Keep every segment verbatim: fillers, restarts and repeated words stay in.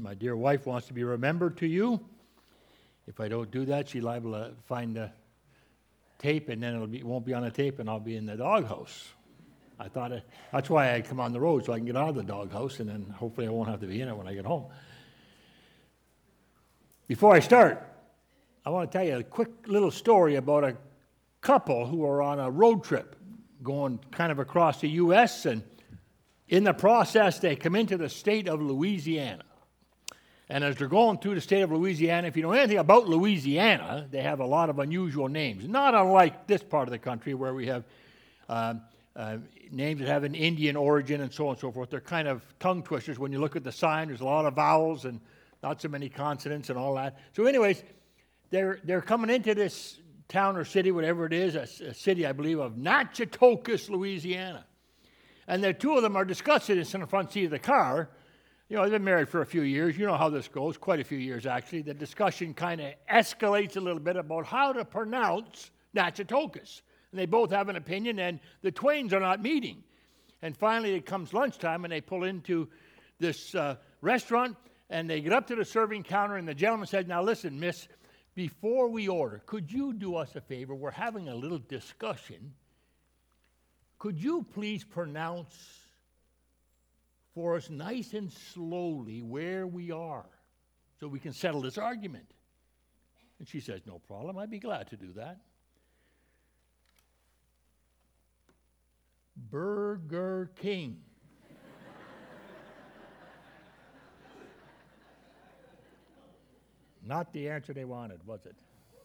my dear wife wants to be remembered to you. If I don't do that, she's liable to find the tape, and then it'll be, it won't be on the tape, and I'll be in the doghouse. I thought it, that's why I come on the road, so I can get out of the doghouse, and then hopefully I won't have to be in it when I get home. Before I start, I want to tell you a quick little story about a couple who are on a road trip going kind of across the U S, and in the process, they come into the state of Louisiana. And as they're going through the state of Louisiana, if you know anything about Louisiana, they have a lot of unusual names, not unlike this part of the country where we have uh, uh, names that have an Indian origin and so on and so forth. They're kind of tongue twisters. When you look at the sign, there's a lot of vowels and not so many consonants and all that. So anyways, they're, they're coming into this town or city, whatever it is, a, a city, I believe, of Natchitoches, Louisiana. And the two of them are discussing this in the front seat of the car. You know, they've been married for a few years. You know how this goes, quite a few years, actually. The discussion kind of escalates a little bit about how to pronounce Natchitoches. And they both have an opinion, and the twains are not meeting. And finally, it comes lunchtime, and they pull into this uh, restaurant, and they get up to the serving counter, and the gentleman says, now listen, miss, before we order, could you do us a favor? We're having a little discussion. Could you please pronounce for us nice and slowly where we are so we can settle this argument? And she says, no problem, I'd be glad to do that. Burger King. Not the answer they wanted, was it?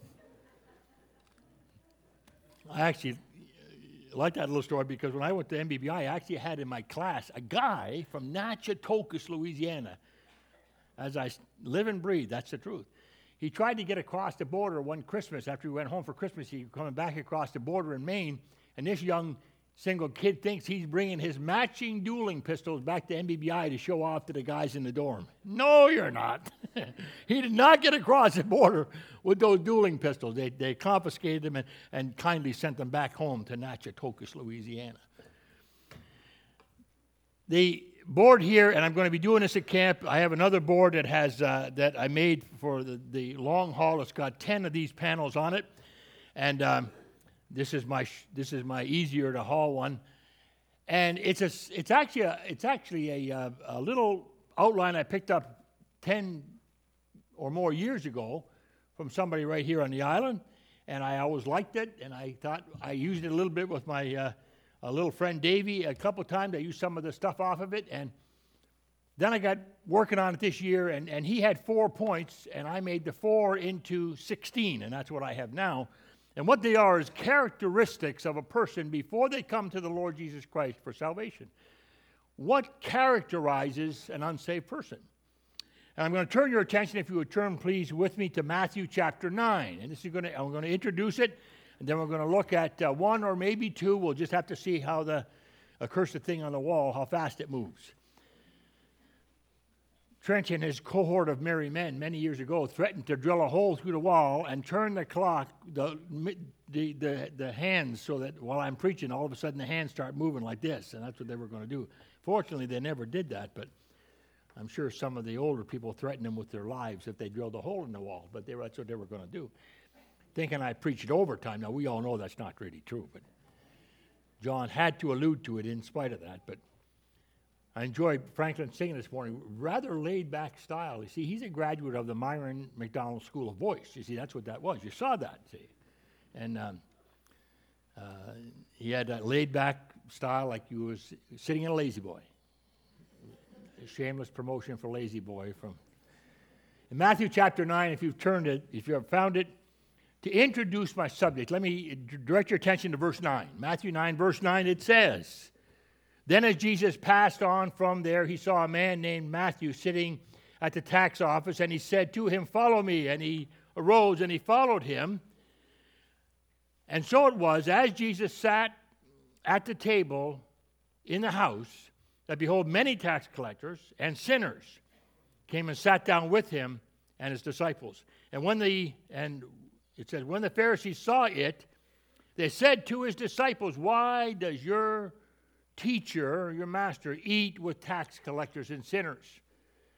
I actually like that little story because when I went to M B B I, I actually had in my class a guy from Natchitoches, Louisiana. As I live and breathe, that's the truth. He tried to get across the border one Christmas. After we went home for Christmas, he was coming back across the border in Maine, and this young single kid thinks he's bringing his matching dueling pistols back to M B B I to show off to the guys in the dorm. No, you're not. He did not get across the border with those dueling pistols. They, they confiscated them and, and kindly sent them back home to Natchitoches, Louisiana. The board here, and I'm going to be doing this at camp, I have another board that has uh, that I made for the, the long haul. It's got ten of these panels on it, and um, this is my this is my easier to haul one, and it's a it's actually a, it's actually a, a little outline I picked up ten or more years ago from somebody right here on the island, and I always liked it, and I thought I used it a little bit with my uh, a little friend Davey a couple of times. I used some of the stuff off of it, and then I got working on it this year, and, and he had four points, and I made the four into sixteen, and that's what I have now. And what they are is characteristics of a person before they come to the Lord Jesus Christ for salvation. What characterizes an unsaved person? And I'm going to turn your attention, if you would turn, please, with me to Matthew chapter nine. And this is going to, I'm going to introduce it, and then we're going to look at uh, one or maybe two. We'll just have to see how the accursed thing on the wall, how fast it moves. Trench and his cohort of merry men many years ago threatened to drill a hole through the wall and turn the clock, the, the, the, the hands, so that while I'm preaching, all of a sudden the hands start moving like this, and that's what they were going to do. Fortunately, they never did that, but I'm sure some of the older people threatened them with their lives if they drilled a hole in the wall, but they were, that's what they were going to do. Thinking I preached overtime. Now, we all know that's not really true, but John had to allude to it in spite of that, but I enjoyed Franklin singing this morning, rather laid-back style. You see, he's a graduate of the Myron McDonald School of Voice. You see, that's what that was. You saw that, see. And um, uh, he had that laid-back style like you was sitting in a Lazy Boy. A shameless promotion for Lazy Boy. From in Matthew chapter nine, if you've turned it, if you have found it, to introduce my subject, let me direct your attention to verse nine. Matthew nine, verse nine, it says, then as Jesus passed on from there, he saw a man named Matthew sitting at the tax office, and he said to him, follow me. And he arose and he followed him. And so it was, as Jesus sat at the table in the house, that behold, many tax collectors and sinners came and sat down with him and his disciples. And when the, and it says, when the Pharisees saw it, they said to his disciples, why does your teacher, your master, eat with tax collectors and sinners?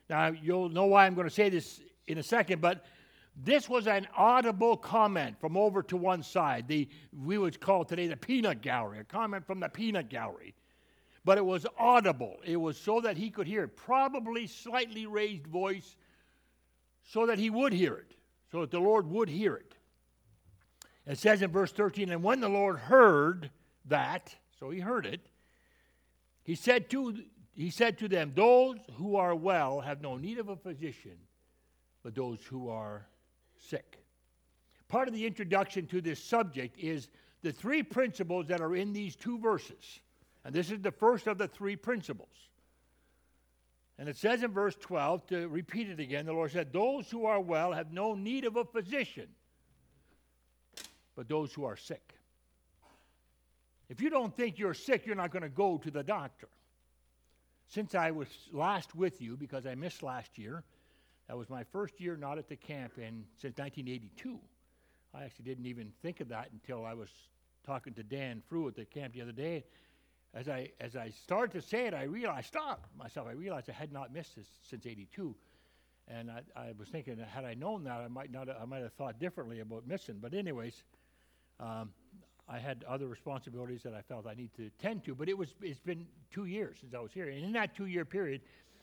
Now, you'll know why I'm going to say this in a second, but this was an audible comment from over to one side. The, we would call it today the peanut gallery, a comment from the peanut gallery. But it was audible. It was so that he could hear it. Probably slightly raised voice so that he would hear it, so that the Lord would hear it. It says in verse thirteen, and when the Lord heard that, so he heard it, he said to, he said to them, those who are well have no need of a physician, but those who are sick. Part of the introduction to this subject is the three principles that are in these two verses. And this is the first of the three principles. And it says in verse twelve, to repeat it again, the Lord said, those who are well have no need of a physician, but those who are sick. If you don't think you're sick, you're not going to go to the doctor. Since I was last with you, because I missed last year, that was my first year not at the camp in since nineteen eighty-two. I actually didn't even think of that until I was talking to Dan Frew at the camp the other day. As I as I started to say it, I realized, I stopped myself. I realized I had not missed this since eighty-two. And I, I was thinking, had I known that, I might not. I might have thought differently about missing. But anyways, um, I had other responsibilities that I felt I need to tend to. But it was it's been two years since I was here. And in that two-year period,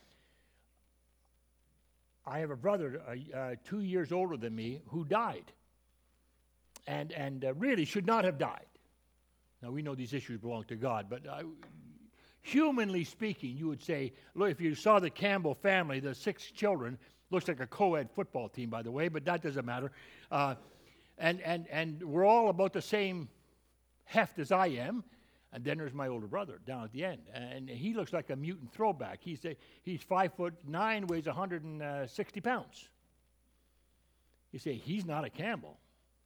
I have a brother uh, uh, two years older than me who died. And, and uh, really should not have died. Now, we know these issues belong to God, but uh, humanly speaking, you would say, look, if you saw the Campbell family, the six children, looks like a co-ed football team, by the way, but that doesn't matter. Uh, and, and, and we're all about the same heft as I am. And then there's my older brother down at the end. And he looks like a mutant throwback. He's, a, he's five foot nine, weighs one hundred sixty pounds. You say, he's not a Campbell.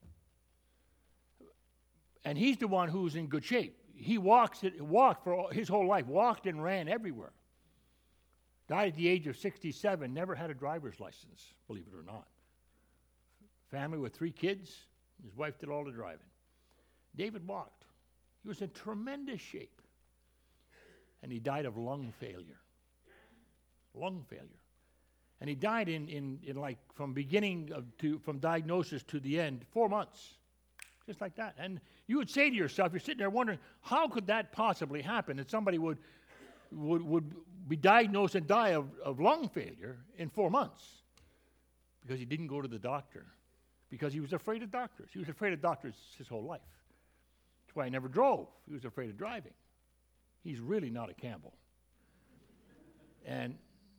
And he's the one who's in good shape. He walks, walked for his whole life, walked and ran everywhere. Died at the age of sixty-seven, never had a driver's license, believe it or not. Family with three kids, his wife did all the driving. David walked. He was in tremendous shape. And he died of lung failure. Lung failure. And he died in, in, in like from beginning of to from diagnosis to the end, four months. Just like that. And you would say to yourself, you're sitting there wondering, how could that possibly happen? That somebody would would, would be diagnosed and die of, of lung failure in four months because he didn't go to the doctor, because he was afraid of doctors. He was afraid of doctors his whole life. That's why he never drove. He was afraid of driving. He's really not a Campbell. And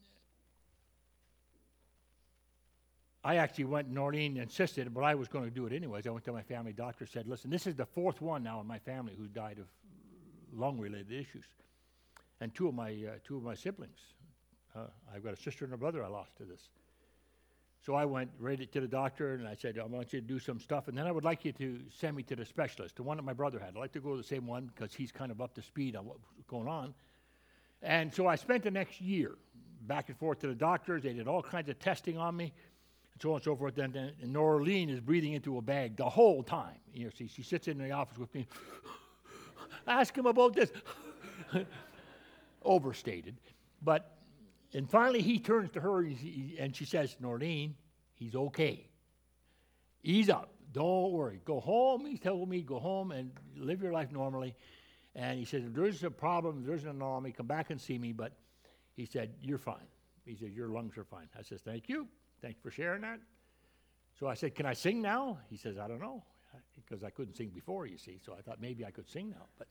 I actually went, Noreen insisted, but I was going to do it anyways. I went to my family doctor, said, listen, this is the fourth one now in my family who died of lung-related issues. And two of my uh, two of my siblings. Uh, I've got a sister and a brother I lost to this. So I went right to the doctor, and I said, I want you to do some stuff, and then I would like you to send me to the specialist, the one that my brother had. I'd like to go to the same one because he's kind of up to speed on what's going on. And so I spent the next year back and forth to the doctors. They did all kinds of testing on me. So on and so forth. And, and Noreen is breathing into a bag the whole time. You know, see, she sits in the office with me. Ask him about this. Overstated. But, and finally he turns to her and she says, Noreen, he's okay. Ease up. Don't worry. Go home. He told me, go home and live your life normally. And he says, if there's a problem, if there's an anomaly, come back and see me. But he said, you're fine. He said, your lungs are fine. I said, thank you. Thanks for sharing that. So I said, can I sing now? He says, I don't know, because I couldn't sing before, you see, so I thought maybe I could sing now. But,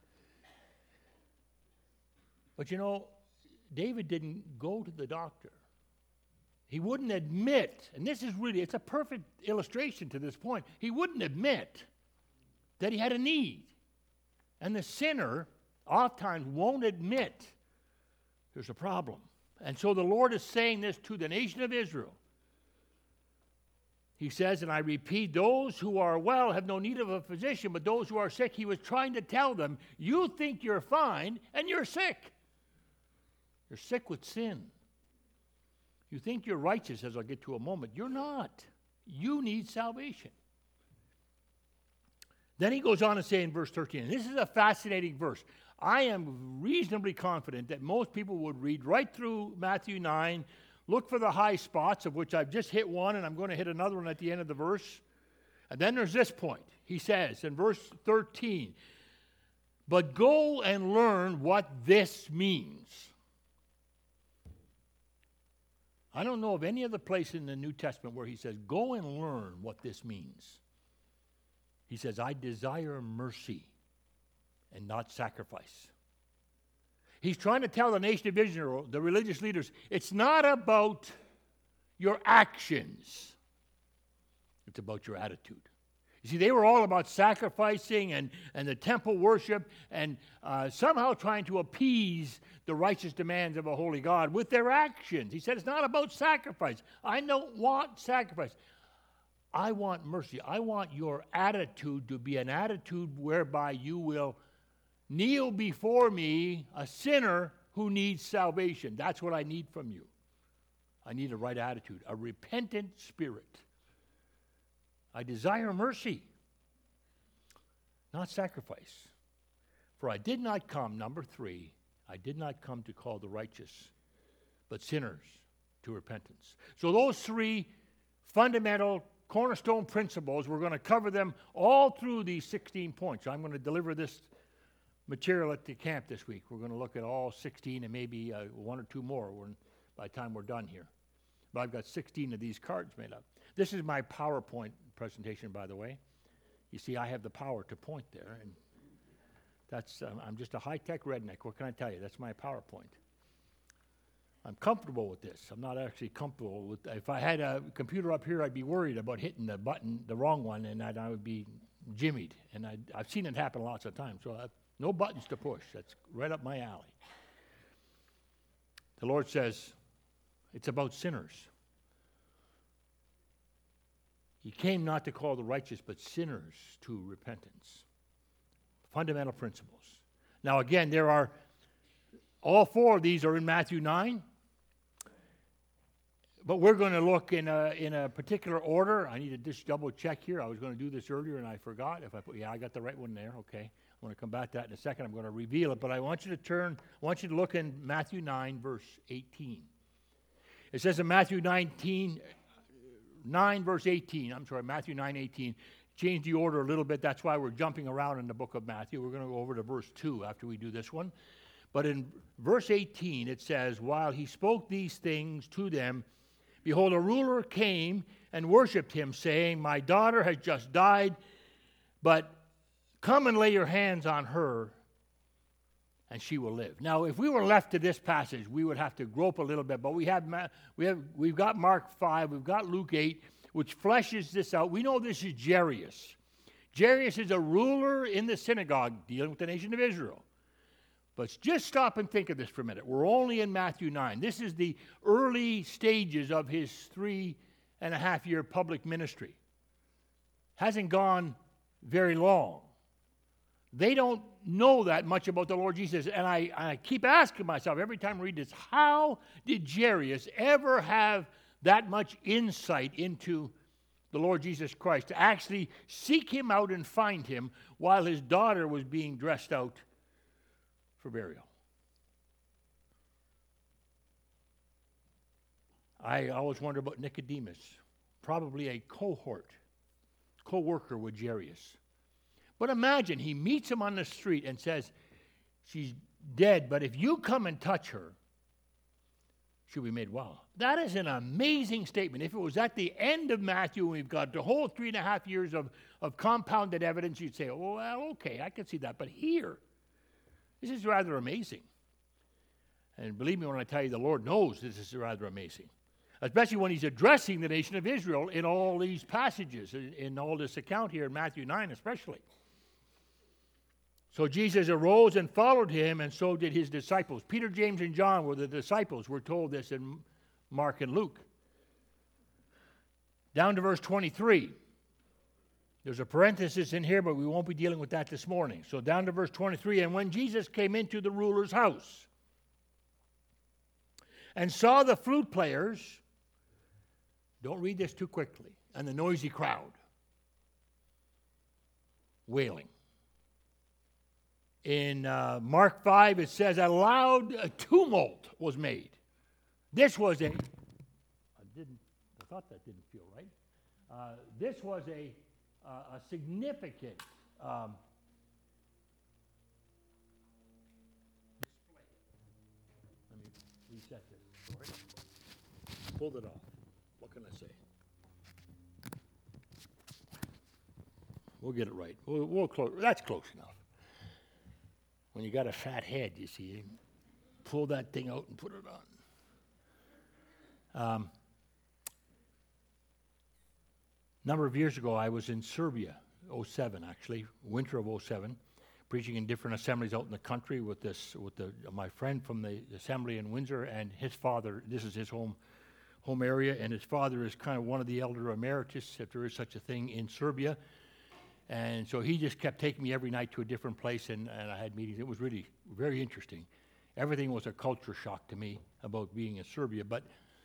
but you know, David didn't go to the doctor. He wouldn't admit, and this is really, it's a perfect illustration to this point, he wouldn't admit that he had a need. And the sinner oftentimes won't admit there's a problem. And so the Lord is saying this to the nation of Israel. He says, and I repeat, those who are well have no need of a physician, but those who are sick, he was trying to tell them, you think you're fine, and you're sick. You're sick with sin. You think you're righteous, as I'll get to in a moment. You're not. You need salvation. Then he goes on to say in verse thirteen, and this is a fascinating verse. I am reasonably confident that most people would read right through Matthew nine, Look for the high spots, of which I've just hit one, and I'm going to hit another one at the end of the verse. And then there's this point. He says in verse thirteen, but go and learn what this means. I don't know of any other place in the New Testament where he says, go and learn what this means. He says, I desire mercy and not sacrifice. He's trying to tell the nation of Israel, the religious leaders, it's not about your actions. It's about your attitude. You see, they were all about sacrificing and, and the temple worship and uh, somehow trying to appease the righteous demands of a holy God with their actions. He said, it's not about sacrifice. I don't want sacrifice. I want mercy. I want your attitude to be an attitude whereby you will kneel before me, a sinner who needs salvation. That's what I need from you. I need a right attitude, a repentant spirit. I desire mercy, not sacrifice. For I did not come, number three, I did not come to call the righteous, but sinners to repentance. So those three fundamental cornerstone principles, we're going to cover them all through these sixteen points. I'm going to deliver this material at the camp this week. We're going to look at all sixteen and maybe uh, one or two more when, by the time we're done here. But I've got sixteen of these cards made up. This is my PowerPoint presentation, by the way. You see, I have the power to point there, and that's um, I'm just a high-tech redneck. What can I tell you? That's my PowerPoint. I'm comfortable with this. I'm not actually comfortable with. If I had a computer up here, I'd be worried about hitting the button, the wrong one, and I'd, I would be jimmied. And I'd, I've seen it happen lots of times. So I've, no buttons to push. That's right up my alley. The Lord says it's about sinners. He came not to call the righteous, but sinners to repentance. Fundamental principles. Now, again, there are, all four of these are in Matthew nine. But we're going to look in a, in a particular order. I need to just double check here. I was going to do this earlier and I forgot. If I put, yeah, I got the right one there. Okay. I'm going to come back to that in a second. I'm going to reveal it. But I want you to turn, I want you to look in Matthew nine, verse eighteen. It says in Matthew nineteen, nine, verse eighteen, I'm sorry, Matthew nine, eighteen, change the order a little bit. That's why we're jumping around in the book of Matthew. We're going to go over to verse two after we do this one. But in verse eighteen, it says, while he spoke these things to them, behold, a ruler came and worshipped him, saying, my daughter has just died, but come and lay your hands on her, and she will live. Now, if we were left to this passage, we would have to grope a little bit, but we have, we have, we've got Mark five, we've got Luke eight, which fleshes this out. We know this is Jairus. Jairus is a ruler in the synagogue dealing with the nation of Israel. But just stop and think of this for a minute. We're only in Matthew nine. This is the early stages of his three and a half year public ministry. Hasn't gone very long. They don't know that much about the Lord Jesus. And I, I keep asking myself every time I read this, how did Jairus ever have that much insight into the Lord Jesus Christ to actually seek him out and find him while his daughter was being dressed out for burial? I always wonder about Nicodemus, probably a cohort, co-worker with Jairus. But imagine, he meets him on the street and says, she's dead, but if you come and touch her, she'll be made well. That is an amazing statement. If it was at the end of Matthew, and we've got the whole three and a half years of, of compounded evidence, you'd say, oh, well, okay, I can see that. But here, this is rather amazing. And believe me when I tell you, the Lord knows this is rather amazing. Especially when he's addressing the nation of Israel in all these passages, in, in all this account here in Matthew nine especially. So Jesus arose and followed him, and so did his disciples. Peter, James, and John were the disciples. We're told this in Mark and Luke. Down to verse twenty-three. There's a parenthesis in here, but we won't be dealing with that this morning. So down to verse twenty-three. And when Jesus came into the ruler's house and saw the flute players, don't read this too quickly, and the noisy crowd wailing. In uh, Mark five, it says a loud uh, tumult was made. This was a thought that didn't feel right. Uh, this was a, uh, a significant um, display. Let me reset this. Sorry. Pulled it off. What can I say? We'll get it right. We'll, we'll close. That's close enough. When you got a fat head, you see, you pull that thing out and put it on. Um, a number of years ago, I was in Serbia, oh seven actually, winter of oh seven, preaching in different assemblies out in the country with this, with the, my friend from the assembly in Windsor and his father. This is his home, home area, and his father is kind of one of the elder emeritus, if there is such a thing, in Serbia. And so he just kept taking me every night to a different place, and, and I had meetings. It was really very interesting. Everything was a culture shock to me about being in Serbia. But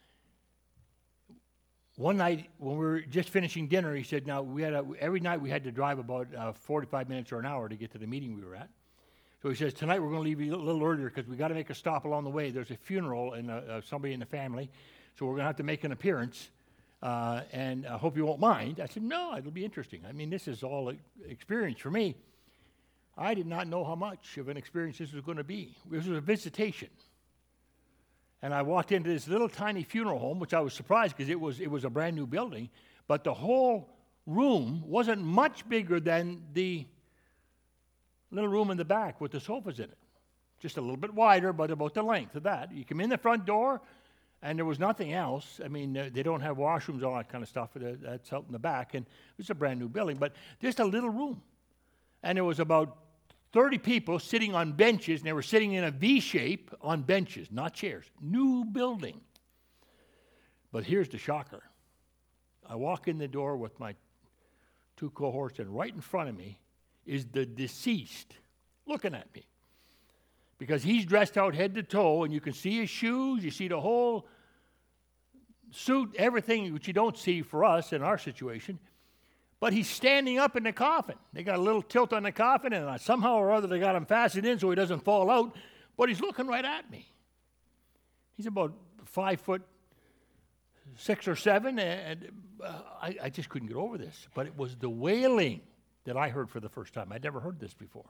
one night when we were just finishing dinner, he said, now, we had a, every night we had to drive about uh, forty-five minutes or an hour to get to the meeting we were at. So he says, tonight we're going to leave you a little earlier because we got to make a stop along the way. There's a funeral in uh, somebody in the family, so we're going to have to make an appearance. Uh, and I hope you won't mind. I said, no, it'll be interesting. I mean, this is all experience for me. I did not know how much of an experience this was going to be. This was a visitation. And I walked into this little tiny funeral home, which I was surprised because it was, it was a brand new building, but the whole room wasn't much bigger than the little room in the back with the sofas in it. Just a little bit wider, but about the length of that. You come in the front door, and there was nothing else. I mean, uh, they don't have washrooms, all that kind of stuff. Uh, that's out in the back. And it's a brand new building, but just a little room. And there was about thirty people sitting on benches, and they were sitting in a V shape on benches, not chairs. New building. But here's the shocker. I walk in the door with my two cohorts, and right in front of me is the deceased looking at me. Because he's dressed out head to toe, and you can see his shoes, you see the whole suit, everything, which you don't see for us in our situation. But he's standing up in the coffin. They got a little tilt on the coffin, and somehow or other they got him fastened in so he doesn't fall out. But he's looking right at me. He's about five foot six or seven, and uh, I, I just couldn't get over this. But it was the wailing that I heard for the first time. I'd never heard this before.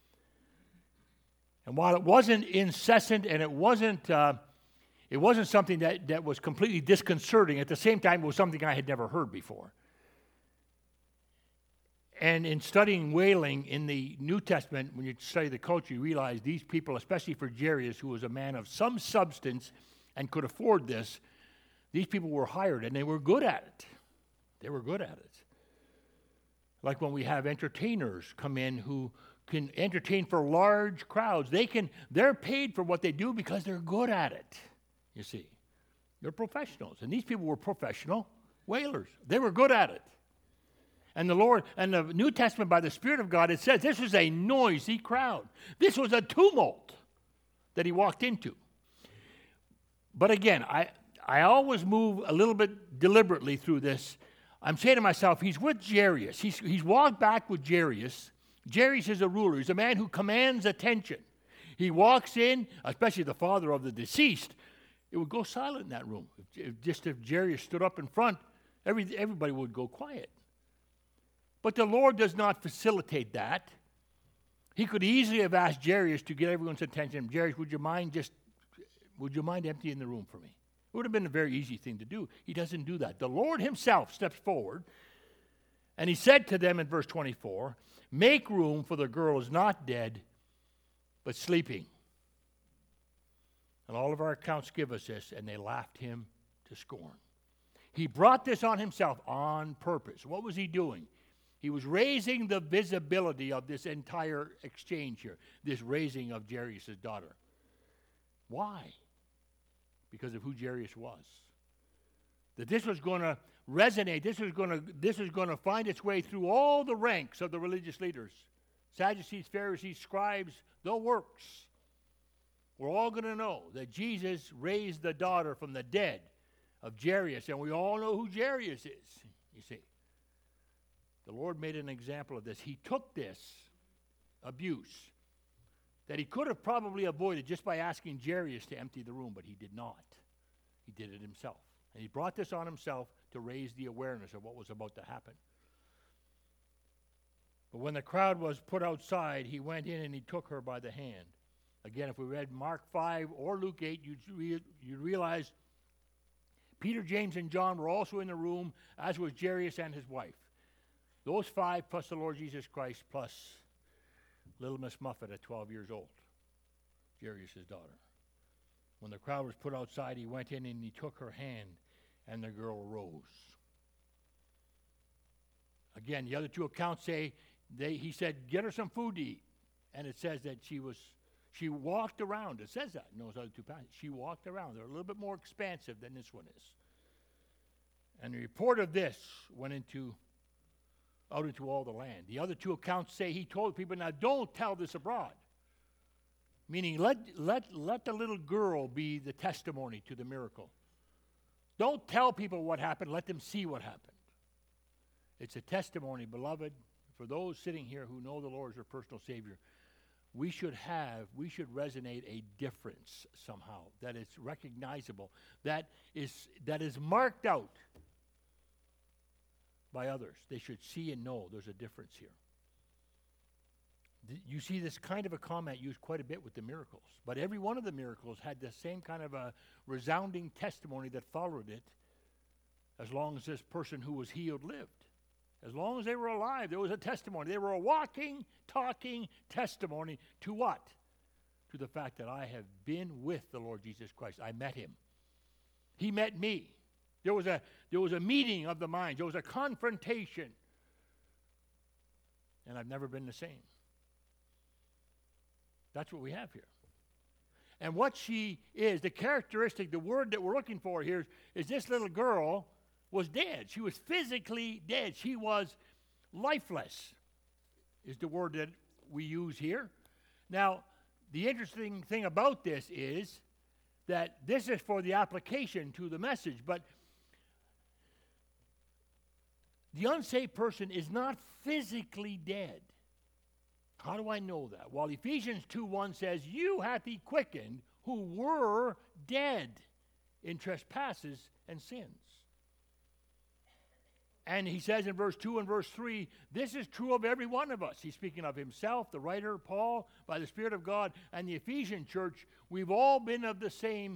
And while it wasn't incessant and it wasn't uh, it wasn't something that, that was completely disconcerting, at the same time it was something I had never heard before. And in studying wailing in the New Testament, when you study the culture, you realize these people, especially for Jairus, who was a man of some substance and could afford this, these people were hired and they were good at it. They were good at it. Like when we have entertainers come in who can entertain for large crowds. They can, they're paid for what they do because they're good at it, you see. They're professionals. And these people were professional wailers. They were good at it. And the Lord, and the New Testament, by the Spirit of God, it says this was a noisy crowd. This was a tumult that he walked into. But again, I, I always move a little bit deliberately through this. I'm saying to myself, he's with Jairus. He's, he's walked back with Jairus. Jairus is a ruler. He's a man who commands attention. He walks in, especially the father of the deceased, it would go silent in that room. If, if, just if Jairus stood up in front, every, everybody would go quiet. But the Lord does not facilitate that. He could easily have asked Jairus to get everyone's attention. Jairus, would you mind just, would you mind emptying the room for me? It would have been a very easy thing to do. He doesn't do that. The Lord himself steps forward, and he said to them in verse twenty-four, make room, for the girl is not dead, but sleeping. And all of our accounts give us this, and they laughed him to scorn. He brought this on himself on purpose. What was he doing? He was raising the visibility of this entire exchange here, this raising of Jairus' daughter. Why? Because of who Jairus was. That this was going to resonate, this was going to this is going to find its way through all the ranks of the religious leaders. Sadducees, Pharisees, scribes, the works. We're all going to know that Jesus raised the daughter from the dead of Jairus, and we all know who Jairus is, you see. The Lord made an example of this. He took this abuse that he could have probably avoided just by asking Jairus to empty the room, but he did not. He did it himself. And he brought this on himself to raise the awareness of what was about to happen. But when the crowd was put outside, he went in and he took her by the hand. Again, if we read Mark five or Luke eight, you'd, re- you'd realize Peter, James, and John were also in the room, as was Jairus and his wife. Those five plus the Lord Jesus Christ plus little Miss Muffet at twelve years old, Jairus' daughter. When the crowd was put outside, he went in and he took her hand, and the girl rose. Again, the other two accounts say, they, he said, get her some food to eat. And it says that she was, she walked around. It says that in those other two passages. She walked around. They're a little bit more expansive than this one is. And the report of this went into, out into all the land. The other two accounts say he told people, now don't tell this abroad. Meaning, let, let, let the little girl be the testimony to the miracle. Don't tell people what happened. Let them see what happened. It's a testimony, beloved, for those sitting here who know the Lord as their personal Savior. We should have, we should resonate a difference somehow, that it's recognizable, that is, that is marked out by others. They should see and know there's a difference here. You see this kind of a comment used quite a bit with the miracles. But every one of the miracles had the same kind of a resounding testimony that followed it as long as this person who was healed lived. As long as they were alive, there was a testimony. They were a walking, talking testimony to what? To the fact that I have been with the Lord Jesus Christ. I met him. He met me. There was a, there was a meeting of the minds. There was a confrontation. And I've never been the same. That's what we have here. And what she is, the characteristic, the word that we're looking for here is this little girl was dead. She was physically dead. She was lifeless, is the word that we use here. Now, the interesting thing about this is that this is for the application to the message, but the unsaved person is not physically dead. How do I know that? Well, Ephesians two one says, you hath he quickened who were dead in trespasses and sins. And he says in verse two and verse three, this is true of every one of us. He's speaking of himself, the writer, Paul, by the Spirit of God, and the Ephesian church. We've all been of the same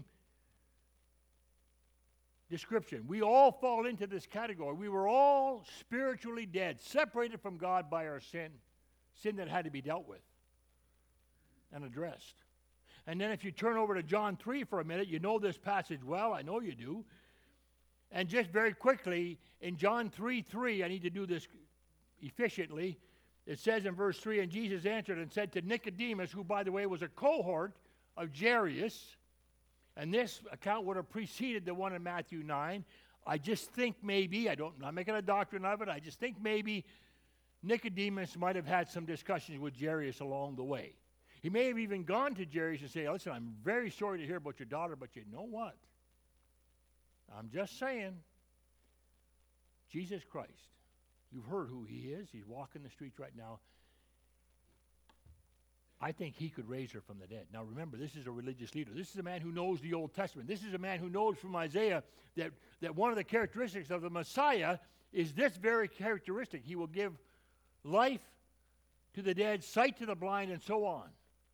description. We all fall into this category. We were all spiritually dead, separated from God by our sin. Sin that had to be dealt with and addressed. And then if you turn over to John three for a minute, you know this passage well. I know you do. And just very quickly, in John three three, I need to do this efficiently. It says in verse three, and Jesus answered and said to Nicodemus, who, by the way, was a cohort of Jairus, and this account would have preceded the one in Matthew nine. I just think maybe, I don't, I'm not making a doctrine of it, I just think maybe Nicodemus might have had some discussions with Jairus along the way. He may have even gone to Jairus and say, listen, I'm very sorry to hear about your daughter, but you know what? I'm just saying, Jesus Christ, you've heard who he is. He's walking the streets right now. I think he could raise her from the dead. Now remember, this is a religious leader. This is a man who knows the Old Testament. This is a man who knows from Isaiah that, that one of the characteristics of the Messiah is this very characteristic. He will give life to the dead, sight to the blind, and so on.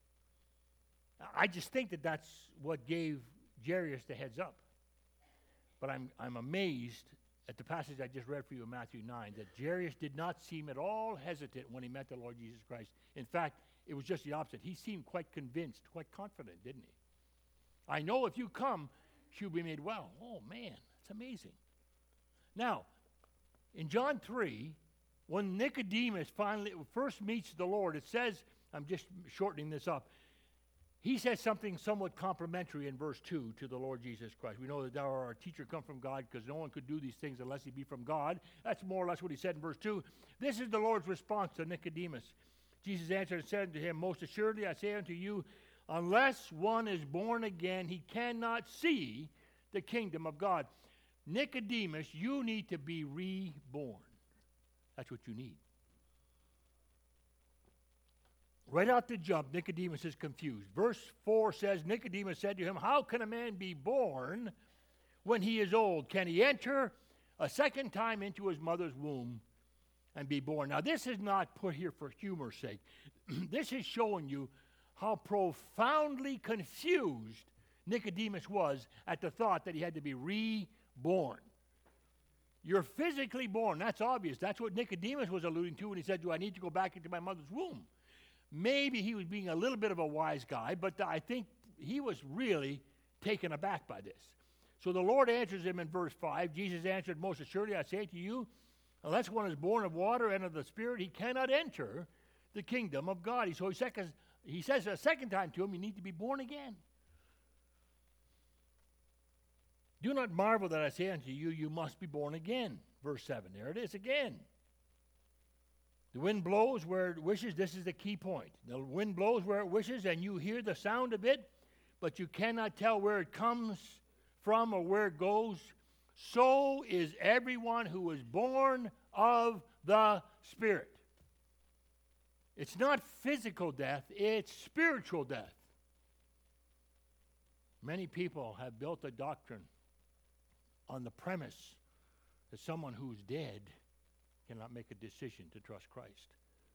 I just think that that's what gave Jairus the heads up. But I'm, I'm amazed at the passage I just read for you in Matthew nine, that Jairus did not seem at all hesitant when he met the Lord Jesus Christ. In fact, it was just the opposite. He seemed quite convinced, quite confident, didn't he? I know if you come, she'll be made well. Oh, man, it's amazing. Now, in John three, when Nicodemus finally first meets the Lord, it says, I'm just shortening this up, he says something somewhat complimentary in verse two to the Lord Jesus Christ. We know that thou art our teacher come from God, because no one could do these things unless he be from God. That's more or less what he said in verse two. This is the Lord's response to Nicodemus. Jesus answered and said unto him, most assuredly I say unto you, unless one is born again, he cannot see the kingdom of God. Nicodemus, you need to be reborn. That's what you need. Right out the jump, Nicodemus is confused. Verse four says, Nicodemus said to him, how can a man be born when he is old, can he enter a second time into his mother's womb and be born? Now, this is not put here for humor's sake. This is showing you how profoundly confused Nicodemus was at the thought that he had to be reborn. You're physically born. That's obvious. That's what Nicodemus was alluding to when he said, do I need to go back into my mother's womb? Maybe he was being a little bit of a wise guy, but I think he was really taken aback by this. So the Lord answers him in verse five. Jesus answered, most assuredly, I say to you, unless one is born of water and of the Spirit, he cannot enter the kingdom of God. So he says, he says a second time to him, you need to be born again. Do not marvel that I say unto you, you must be born again. Verse seven, there it is again. The wind blows where it wishes. This is the key point. The wind blows where it wishes, and you hear the sound of it, but you cannot tell where it comes from or where it goes. So is everyone who is born of the Spirit. It's not physical death, it's spiritual death. Many people have built a doctrine on the premise that someone who's dead cannot make a decision to trust Christ.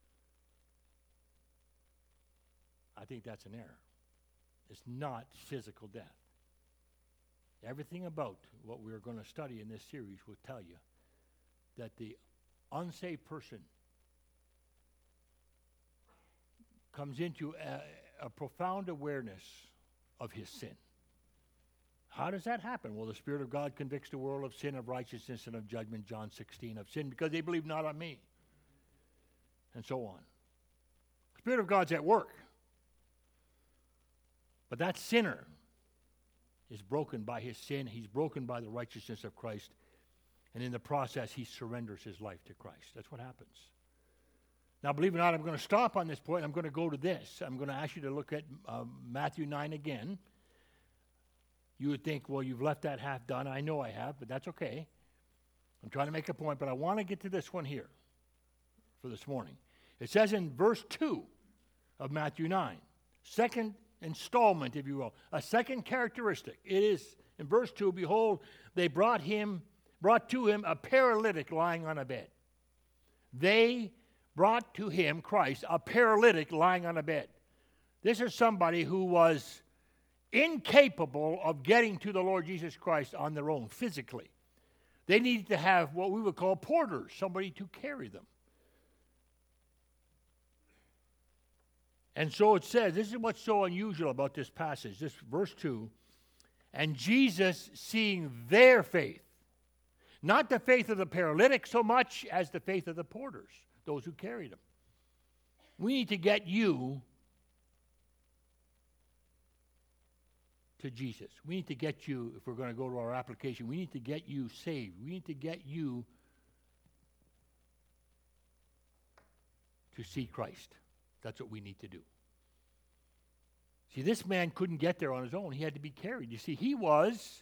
I think that's an error. It's not physical death. Everything about what we're going to study in this series will tell you that the unsaved person comes into a, a profound awareness of his sin. How does that happen? Well, the Spirit of God convicts the world of sin, of righteousness, and of judgment, John sixteen, of sin, because they believe not on me, and so on. The Spirit of God's at work. But that sinner is broken by his sin. He's broken by the righteousness of Christ. And in the process, he surrenders his life to Christ. That's what happens. Now, believe it or not, I'm going to stop on this point. I'm going to go to this. I'm going to ask you to look at uh, Matthew nine again. You would think, well, you've left that half done. I know I have, but that's okay. I'm trying to make a point, but I want to get to this one here for this morning. It says in verse two of Matthew nine, second installment, if you will, a second characteristic. It is in verse two, behold, they brought him, brought to him a paralytic lying on a bed. They brought to him, Christ, a paralytic lying on a bed. This is somebody who was incapable of getting to the Lord Jesus Christ on their own physically. They needed to have what we would call porters, somebody to carry them. And so it says, this is what's so unusual about this passage, this verse two, and Jesus, seeing their faith, not the faith of the paralytic so much as the faith of the porters, those who carried him. We need to get you to Jesus. We need to get you, if we're going to go to our application, we need to get you saved. We need to get you to see Christ. That's what we need to do. See, this man couldn't get there on his own. He had to be carried. You see, he was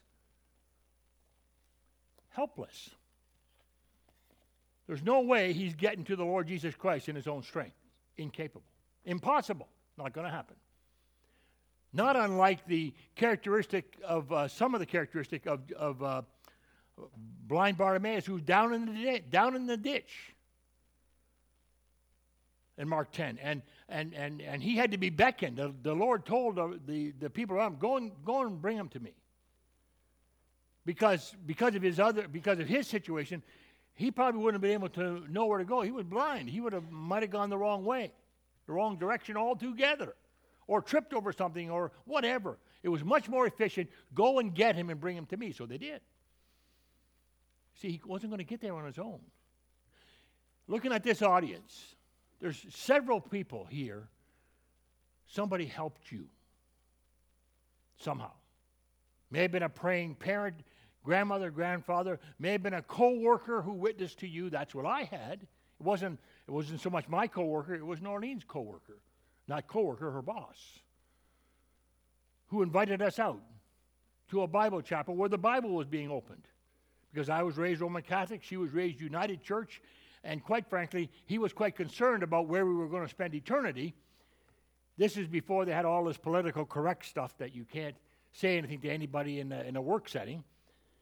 helpless. There's no way he's getting to the Lord Jesus Christ in his own strength. Incapable. Impossible. Not going to happen. Not unlike the characteristic of, uh, some of the characteristic of, of uh, blind Bartimaeus, who's down in the di- down in the ditch in Mark ten. And and and and he had to be beckoned. The, the Lord told the, the, the people around him, go and, go and bring him to me. Because, because of his other, because of his situation, he probably wouldn't have been able to know where to go. He was blind. He would have might have gone the wrong way, the wrong direction altogether, or tripped over something, or whatever. It was much more efficient. Go and get him and bring him to me. So they did. See, he wasn't going to get there on his own. Looking at this audience, there's several people here. Somebody helped you somehow. May have been a praying parent, grandmother, grandfather. May have been a co-worker who witnessed to you. That's what I had. It wasn't, it wasn't so much my co-worker. It was Noreen's co-worker. Not co-worker, her boss, who invited us out to a Bible chapel where the Bible was being opened. Because I was raised Roman Catholic, she was raised United Church, and quite frankly, he was quite concerned about where we were going to spend eternity. This is before they had all this political correct stuff that you can't say anything to anybody in a, in a work setting.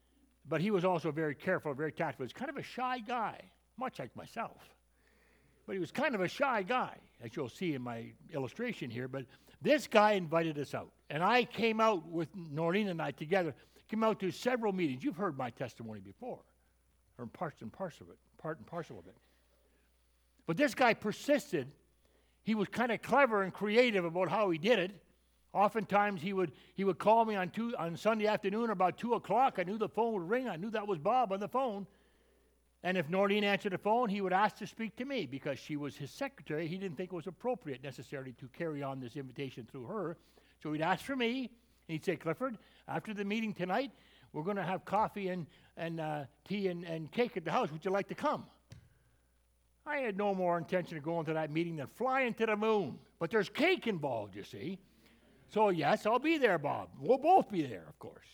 but he was also very careful, very tactful. He's kind of a shy guy, much like myself. But he was kind of a shy guy, as you'll see in my illustration here. But this guy invited us out. And I came out with Noreen and I together, came out to several meetings. You've heard my testimony before, or part and parcel of it, part and parcel of it. But this guy persisted. He was kind of clever and creative about how he did it. Oftentimes he would he would call me on two, on Sunday afternoon about two o'clock. I knew the phone would ring. I knew that was Bob on the phone. And if Noreen answered the phone, he would ask to speak to me because she was his secretary. He didn't think it was appropriate necessarily to carry on this invitation through her. So he'd ask for me, and he'd say, Clifford, after the meeting tonight, we're going to have coffee and, and uh, tea and, and cake at the house. Would you like to come? I had no more intention of going to that meeting than flying to the moon. But there's cake involved, you see. So, yes, I'll be there, Bob. We'll both be there, of course.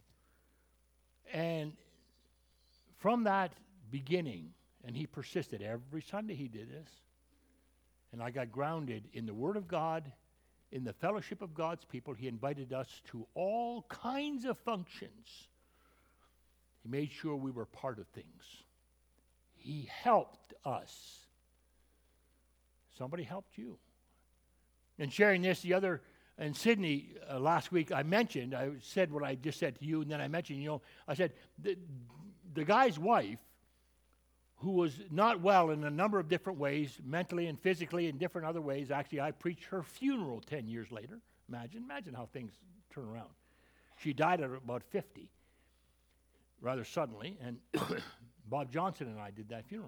And from that beginning, and he persisted. Every Sunday he did this. And I got grounded in the Word of God, in the fellowship of God's people. He invited us to all kinds of functions. He made sure we were part of things. He helped us. Somebody helped you. And sharing this, the other, in Sydney uh, last week, I mentioned, I said what I just said to you, and then I mentioned, you know, I said, the, the guy's wife, who was not well in a number of different ways, mentally and physically, in different other ways. Actually, I preached her funeral ten years later. Imagine, imagine how things turn around. She died at about fifty, rather suddenly, and Bob Johnson and I did that funeral.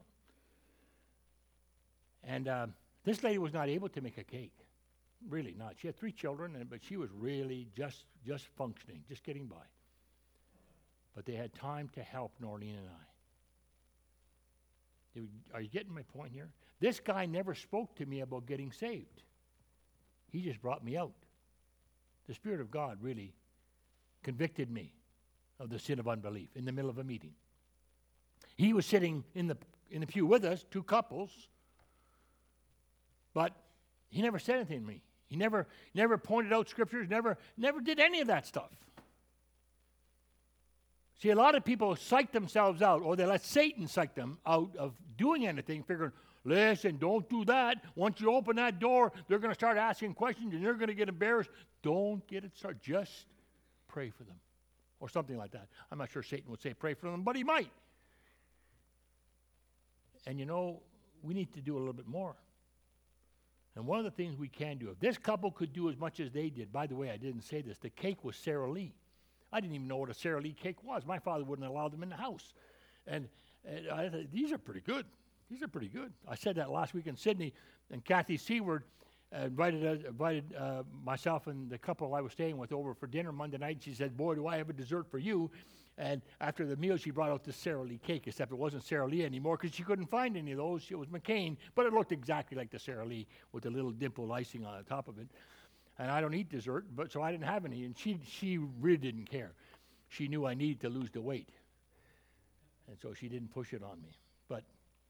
And uh, this lady was not able to make a cake, really not. She had three children, and, but she was really just, just functioning, just getting by. But they had time to help Noreen and I. Are you getting my point here? This guy never spoke to me about getting saved. He just brought me out. The Spirit of God really convicted me of the sin of unbelief in the middle of a meeting. He was sitting in the in the pew with us, two couples, but he never said anything to me. He never never pointed out scriptures, never never did any of that stuff. See, a lot of people psych themselves out, or they let Satan psych them out of doing anything, figuring, listen, don't do that. Once you open that door, they're going to start asking questions, and they're going to get embarrassed. Don't get it started. Just pray for them, or something like that. I'm not sure Satan would say pray for them, but he might. And, you know, we need to do a little bit more. And one of the things we can do, if this couple could do as much as they did, by the way, I didn't say this, the cake was Sara Lee. I didn't even know what a Sara Lee cake was. My father wouldn't allow them in the house. And, and I thought, these are pretty good. These are pretty good. I said that last week in Sydney, and Kathy Seward uh, invited, uh, invited uh, myself and the couple I was staying with over for dinner Monday night. She said, boy, do I have a dessert for you. And after the meal, she brought out this Sara Lee cake, except it wasn't Sara Lee anymore because she couldn't find any of those. It was McCain, but it looked exactly like the Sara Lee with a little dimple icing on the top of it. And I don't eat dessert, but so I didn't have any. And she she really didn't care. She knew I needed to lose the weight. And so she didn't push it on me. But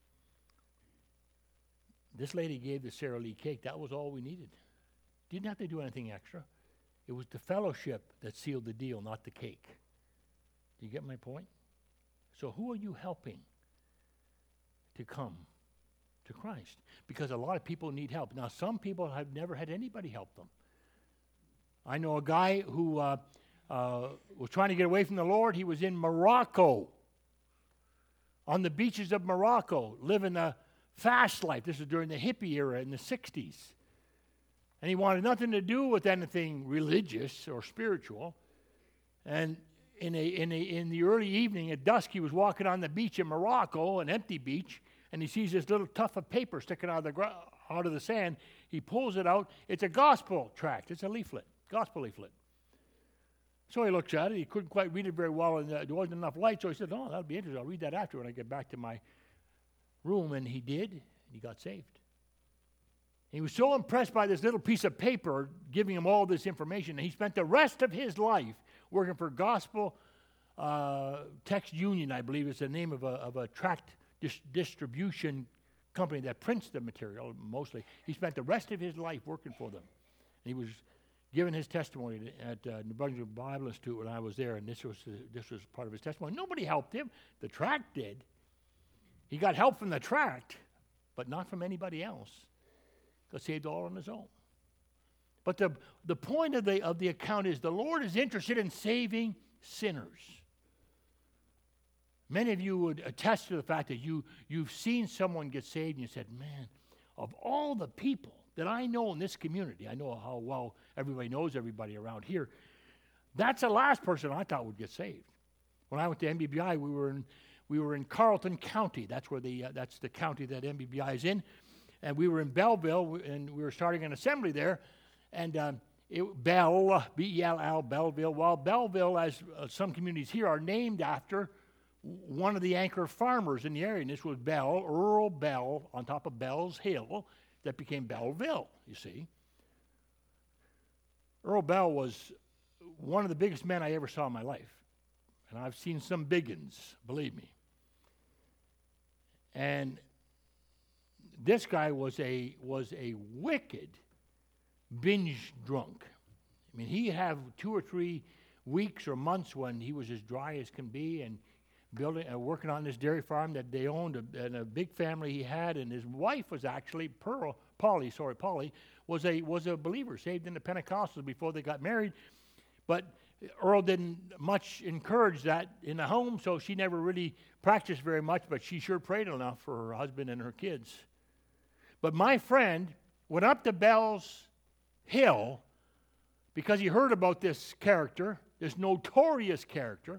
this lady gave the Sara Lee cake. That was all we needed. Didn't have to do anything extra. It was the fellowship that sealed the deal, not the cake. Do you get my point? So who are you helping to come to Christ? Because a lot of people need help. Now, some people have never had anybody help them. I know a guy who uh, uh, was trying to get away from the Lord. He was in Morocco, on the beaches of Morocco, living a fast life. This was during the hippie era in the sixties. And he wanted nothing to do with anything religious or spiritual. And in a, in a, in the early evening at dusk, he was walking on the beach in Morocco, an empty beach, and he sees this little tuft of paper sticking out of the gro- out of the sand. He pulls it out. It's a gospel tract. It's a leaflet, gospel leaflet. So he looks at it. He couldn't quite read it very well, and uh, there wasn't enough light. So he said, "Oh, that'll be interesting. I'll read that after when I get back to my room." And he did. And he got saved. He was so impressed by this little piece of paper giving him all this information, and he spent the rest of his life working for Gospel uh, Text Union, I believe is the name of a, of a tract dis- distribution company that prints the material mostly. He spent the rest of his life working for them. And he was giving his testimony at uh, New Brunswick Bible Institute when I was there, and this was uh, this was part of his testimony. Nobody helped him. The tract did. He got help from the tract, but not from anybody else. Got saved all on his own. But the the point of the of the account is the Lord is interested in saving sinners. Many of you would attest to the fact that you you've seen someone get saved and you said, "Man, of all the people that I know in this community, I know how well everybody knows everybody around here. That's the last person I thought would get saved." When I went to M B B I, we were in we were in Carleton County. That's where the uh, that's the county that M B B I is in, and we were in Belleville, and we were starting an assembly there, and um, it, Bell B E L L Belleville. Well, Belleville, as uh, some communities here, are named after one of the anchor farmers in the area, and this was Bell, Earl Bell, on top of Bell's Hill. That became Belleville, you see. Earl Bell was one of the biggest men I ever saw in my life. And I've seen some big uns, believe me. And this guy was a was a wicked binge drunk. I mean, he'd have two or three weeks or months when he was as dry as can be, and building, uh, working on this dairy farm that they owned, a, and a big family he had, and his wife was actually Pearl, Polly, sorry, Polly, was a was a believer, saved in the Pentecostals before they got married. But Earl didn't much encourage that in the home, so she never really practiced very much, but she sure prayed enough for her husband and her kids. But my friend went up to Bell's Hill because he heard about this character, this notorious character,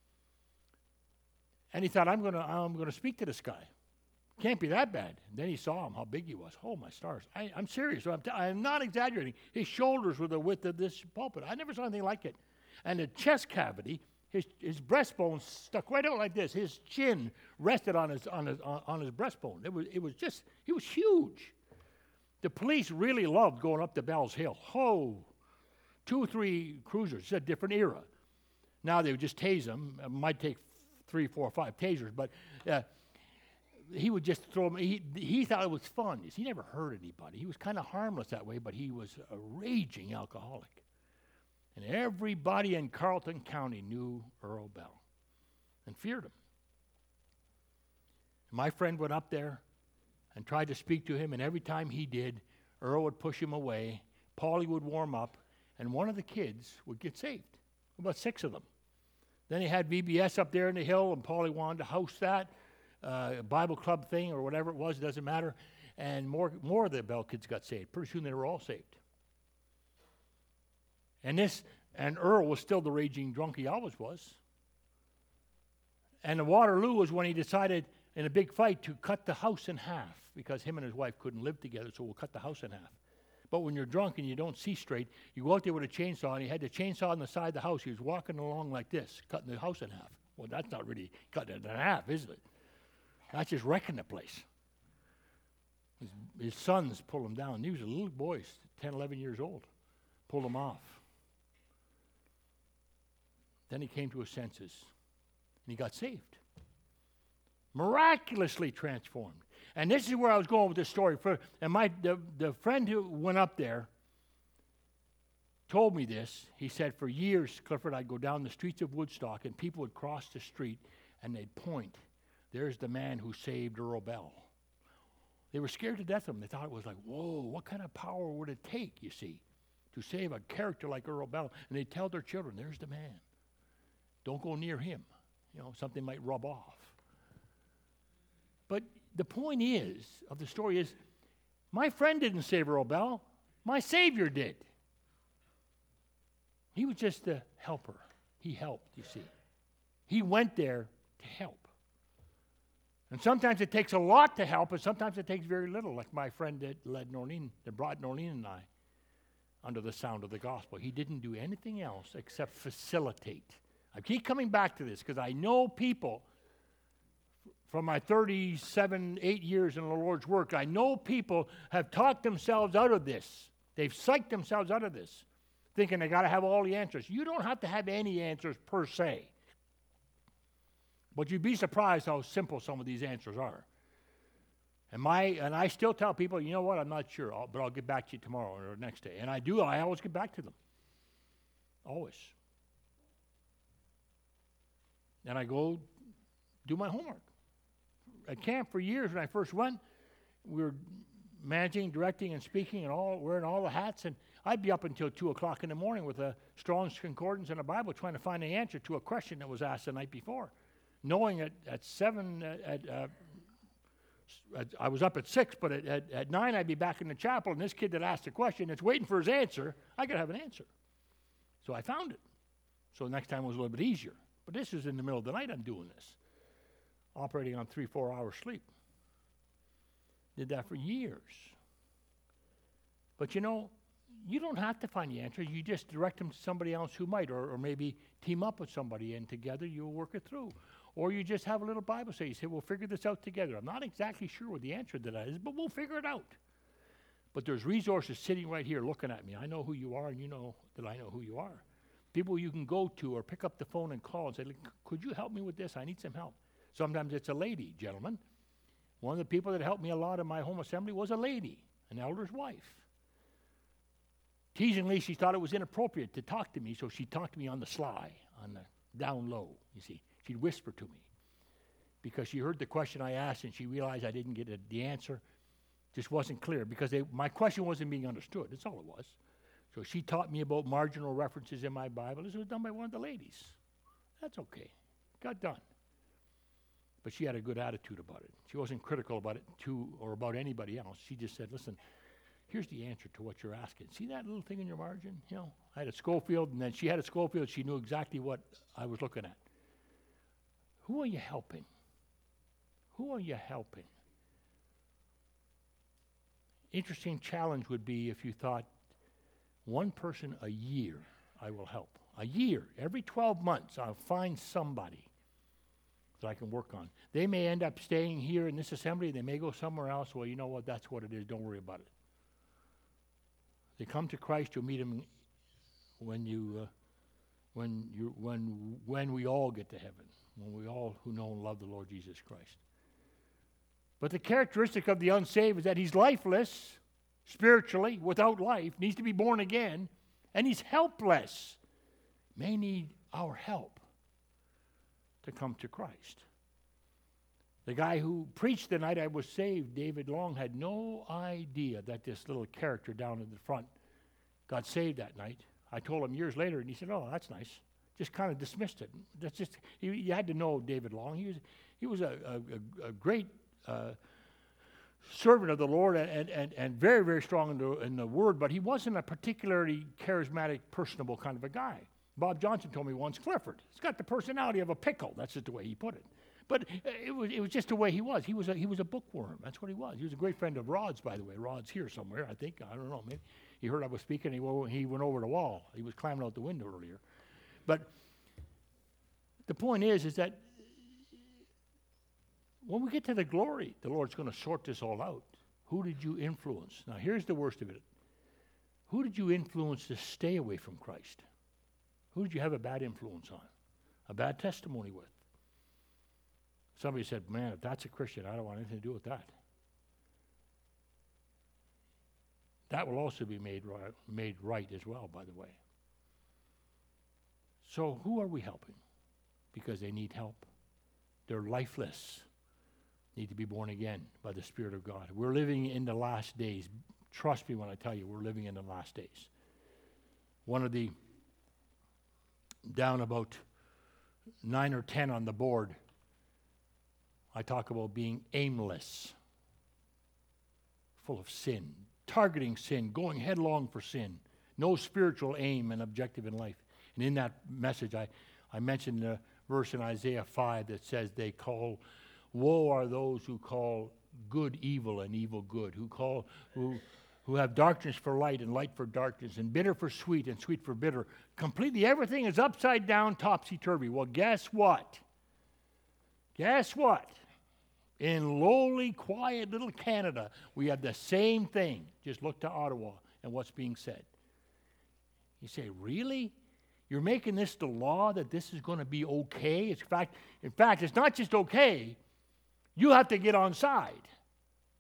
and he thought, I'm going to I'm going to speak to this guy. Can't be that bad. And then he saw him, how big he was. Oh, my stars. I, I'm serious. I'm, t- I'm not exaggerating. His shoulders were the width of this pulpit. I never saw anything like it. And the chest cavity, his, his breastbone stuck right out like this. His chin rested on his on his on, on his breastbone. It was it was just he was huge. The police really loved going up to Bell's Hill. Oh, two or three cruisers. It's a different era. Now they would just tase him. It might take three, four, five tasers, but uh, he would just throw him. He, he thought it was fun. He never hurt anybody. He was kind of harmless that way, but he was a raging alcoholic. And everybody in Carleton County knew Earl Bell and feared him. My friend went up there and tried to speak to him, and every time he did, Earl would push him away, Paulie would warm up, and one of the kids would get saved. About six of them. Then he had V B S up there in the hill, and Paulie wanted to host that, uh, Bible club thing or whatever it was, it doesn't matter. And more, more of the Bell kids got saved. Pretty soon they were all saved. And this, and Earl was still the raging drunk he always was. And the Waterloo was when he decided in a big fight to cut the house in half because him and his wife couldn't live together, so we'll cut the house in half. But when you're drunk and you don't see straight, you go out there with a chainsaw, and he had the chainsaw on the side of the house. He was walking along like this, cutting the house in half. Well, that's not really cutting it in half, is it? That's just wrecking the place. His, his sons pulled him down. He was a little boy, ten, eleven years old. Pulled him off. Then he came to his senses, and he got saved. Miraculously transformed. And this is where I was going with this story. For, and my the, the friend who went up there told me this. He said, for years, Clifford, I'd go down the streets of Woodstock, and people would cross the street, and they'd point. There's the man who saved Earl Bell. They were scared to death of him. They thought it was like, whoa, what kind of power would it take, you see, to save a character like Earl Bell? And they'd tell their children, there's the man. Don't go near him. You know, something might rub off. But the point is, of the story is, my friend didn't save Earl Bell. My Savior did. He was just a helper. He helped, you see. He went there to help. And sometimes it takes a lot to help, and sometimes it takes very little, like my friend that led Norleen, that brought Norleen and I under the sound of the gospel. He didn't do anything else except facilitate. I keep coming back to this because I know people from my thirty-seven, eight years in the Lord's work, I know people have talked themselves out of this. They've psyched themselves out of this, thinking they got to have all the answers. You don't have to have any answers per se. But you'd be surprised how simple some of these answers are. And my and I still tell people, you know what, I'm not sure, I'll, but I'll get back to you tomorrow or next day. And I do, I always get back to them. Always. And I go do my homework. At camp for years when I first went, we were managing, directing, and speaking, and all wearing all the hats, and I'd be up until two o'clock in the morning with a Strong's Concordance and a Bible trying to find the answer to a question that was asked the night before, knowing at, at seven, uh, at, uh, at, I was up at six, but at, at, at nine I'd be back in the chapel, and this kid that asked the question, that's waiting for his answer, I got to have an answer. So I found it. So the next time was a little bit easier. But this is in the middle of the night I'm doing this, operating on three, four hours sleep. Did that for years. But you know, you don't have to find the answer. You just direct them to somebody else who might, or, or maybe team up with somebody, and together you'll work it through. Or you just have a little Bible study. You say, we'll figure this out together. I'm not exactly sure what the answer to that is, but we'll figure it out. But there's resources sitting right here looking at me. I know who you are, and you know that I know who you are. People you can go to or pick up the phone and call and say, could you help me with this? I need some help. Sometimes it's a lady, gentlemen. One of the people that helped me a lot in my home assembly was a lady, an elder's wife. Teasingly, she thought it was inappropriate to talk to me, so she talked to me on the sly, on the down low, you see. She'd whisper to me because she heard the question I asked and she realized I didn't get a, the answer. Just wasn't clear because they, my question wasn't being understood. That's all it was. So she taught me about marginal references in my Bible. This was done by one of the ladies. That's okay. Got done. But she had a good attitude about it. She wasn't critical about it to or about anybody else. She just said, listen, here's the answer to what you're asking. See that little thing in your margin? You know, I had a Schofield, and then she had a Schofield. She knew exactly what I was looking at. Who are you helping? Who are you helping? Interesting challenge would be if you thought, one person a year I will help. A year, every twelve months, I'll find somebody that I can work on. They may end up staying here in this assembly. They may go somewhere else. Well, you know what? That's what it is. Don't worry about it. They come to Christ. You'll meet him when you, uh, when you, when when we all get to heaven. When we all who know and love the Lord Jesus Christ. But the characteristic of the unsaved is that he's lifeless, spiritually, without life, needs to be born again, and he's helpless. May need our help to come to Christ. The guy who preached the night I was saved, David Long, had no idea that this little character down in the front got saved that night. I told him years later, and he said, oh, that's nice. Just kind of dismissed it. That's just, you, you had to know David Long. He was, he was a, a, a great uh, servant of the Lord and, and, and very, very strong in the, in the Word, but he wasn't a particularly charismatic, personable kind of a guy. Bob Johnson told me once, Clifford, he's got the personality of a pickle. That's just the way he put it. But it was, it was just the way he was. He was, a, he was a bookworm. That's what he was. He was a great friend of Rod's, by the way. Rod's here somewhere, I think. I don't know. Maybe he heard I was speaking. He, went, he went over the wall. He was climbing out the window earlier. But the point is, is that when we get to the glory, the Lord's going to sort this all out. Who did you influence? Now, here's the worst of it. Who did you influence to stay away from Christ? Who did you have a bad influence on? A bad testimony with? Somebody said, man, if that's a Christian, I don't want anything to do with that. That will also be made right, made right as well, by the way. So who are we helping? Because they need help. They're lifeless. Need to be born again by the Spirit of God. We're living in the last days. Trust me when I tell you, we're living in the last days. One of the, down about nine or ten on the board, I talk about being aimless, full of sin, targeting sin, going headlong for sin, no spiritual aim and objective in life. And in that message, I, I mentioned the verse in Isaiah five that says they call, woe are those who call good evil and evil good, who call, who, who have darkness for light and light for darkness, and bitter for sweet and sweet for bitter. Completely everything is upside down, topsy-turvy. Well, guess what? Guess what? In lowly, quiet little Canada, we have the same thing. Just look to Ottawa and what's being said. You say, really? You're making this the law that this is going to be okay? It's in fact, in fact, it's not just okay. You have to get on side.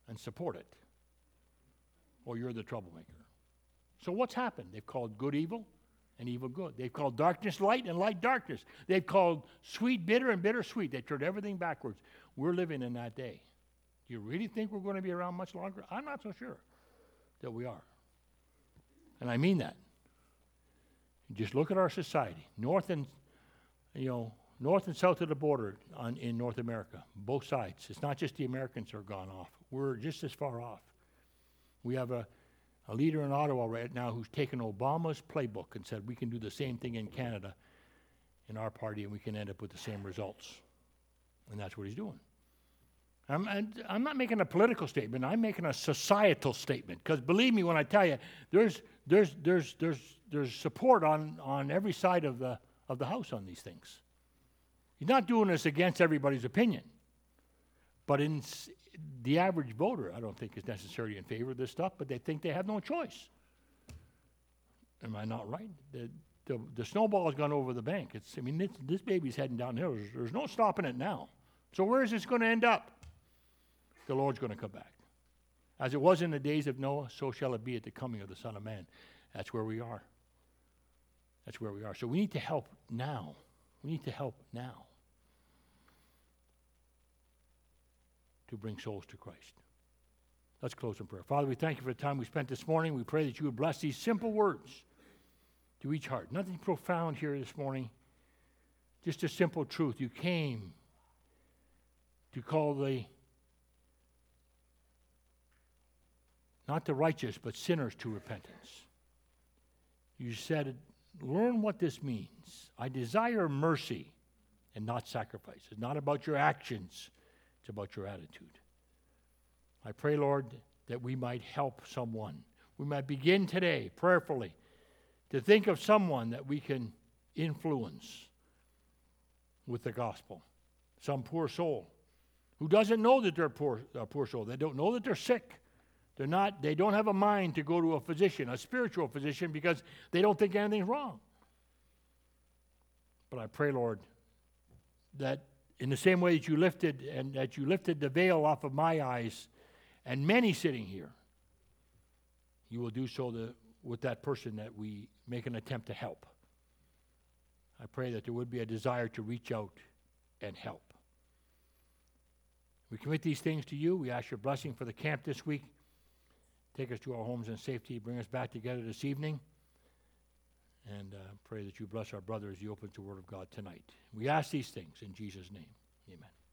and support it, or you're the troublemaker. So what's happened? They've called good evil and evil good. They've called darkness light and light darkness. They've called sweet bitter and bitter sweet. They turned everything backwards. We're living in that day. Do you really think we're going to be around much longer? I'm not so sure that we are. And I mean that. Just look at our society, north and, you know, north and south of the border on, in North America, both sides. It's not just the Americans who are gone off. We're just as far off. We have a, a leader in Ottawa right now who's taken Obama's playbook and said we can do the same thing in Canada in our party and we can end up with the same results. And that's what he's doing. I'm, I'm not making a political statement. I'm making a societal statement. Because believe me when I tell you, there's there's there's there's there's support on, on every side of the of the house on these things. He's not doing this against everybody's opinion. But in s- the average voter, I don't think is necessarily in favor of this stuff, but they think they have no choice. Am I not right? The the, the snowball has gone over the bank. It's I mean this, this baby's heading downhill. There's, there's no stopping it now. So where is this going to end up? The Lord's going to come back. As it was in the days of Noah, so shall it be at the coming of the Son of Man. That's where we are. That's where we are. So we need to help now. We need to help now to bring souls to Christ. Let's close in prayer. Father, we thank you for the time we spent this morning. We pray that you would bless these simple words to each heart. Nothing profound here this morning. Just a simple truth. You came to call the not the righteous, but sinners to repentance. You said, learn what this means. I desire mercy and not sacrifice. It's not about your actions. It's about your attitude. I pray, Lord, that we might help someone. We might begin today, prayerfully, to think of someone that we can influence with the gospel. Some poor soul who doesn't know that they're poor, a poor soul. They don't know that they're sick. They're not, they don't have a mind to go to a physician, a spiritual physician, because they don't think anything's wrong. But I pray, Lord, that in the same way that you lifted and that you lifted the veil off of my eyes, and many sitting here, you will do so the, with that person that we make an attempt to help. I pray that there would be a desire to reach out and help. We commit these things to you. We ask your blessing for the camp this week. Take us to our homes in safety. Bring us back together this evening. And uh, pray that you bless our brother as he opens the Word of God tonight. We ask these things in Jesus' name. Amen.